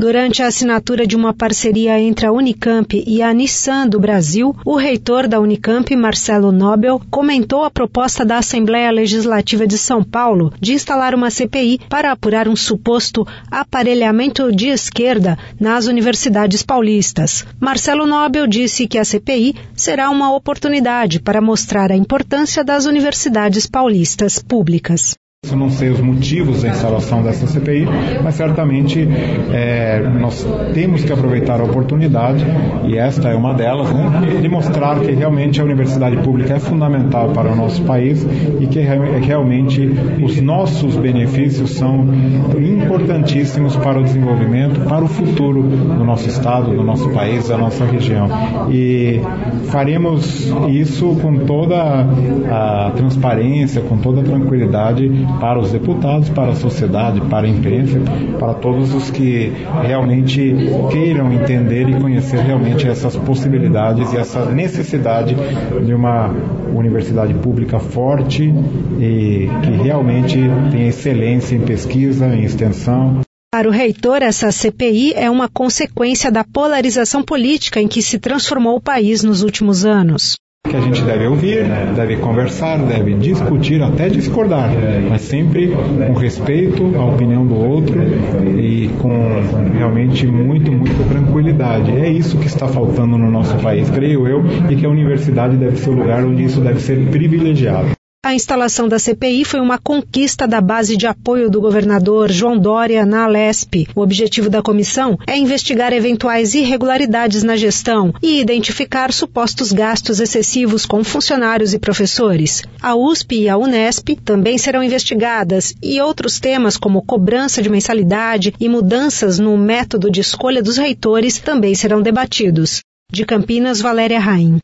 Durante a assinatura de uma parceria entre a Unicamp e a Nissan do Brasil, o reitor da Unicamp, Marcelo Nobel, comentou a proposta da Assembleia Legislativa de São Paulo de instalar uma CPI para apurar um suposto aparelhamento de esquerda nas universidades paulistas. Marcelo Nobel disse que a CPI será uma oportunidade para mostrar a importância das universidades paulistas públicas. Eu não sei os motivos da instalação dessa CPI, mas certamente nós temos que aproveitar a oportunidade, e esta é uma delas, de mostrar que realmente a universidade pública é fundamental para o nosso país e que realmente os nossos benefícios são importantíssimos para o desenvolvimento, para o futuro do nosso estado, do nosso país, da nossa região. E faremos isso com toda a transparência, com toda a tranquilidade, para os deputados, para a sociedade, para a imprensa, para todos os que realmente queiram entender e conhecer realmente essas possibilidades e essa necessidade de uma universidade pública forte e que realmente tenha excelência em pesquisa, em extensão. Para o reitor, essa CPI é uma consequência da polarização política em que se transformou o país nos últimos anos. Que a gente deve ouvir, deve conversar, deve discutir, até discordar, mas sempre com respeito à opinião do outro e com realmente muita tranquilidade. É isso que está faltando no nosso país, creio eu, e que a universidade deve ser o lugar onde isso deve ser privilegiado. A instalação da CPI foi uma conquista da base de apoio do governador João Dória na Alesp. O objetivo da comissão é investigar eventuais irregularidades na gestão e identificar supostos gastos excessivos com funcionários e professores. A USP e a Unesp também serão investigadas e outros temas como cobrança de mensalidade e mudanças no método de escolha dos reitores também serão debatidos. De Campinas, Valéria Raim.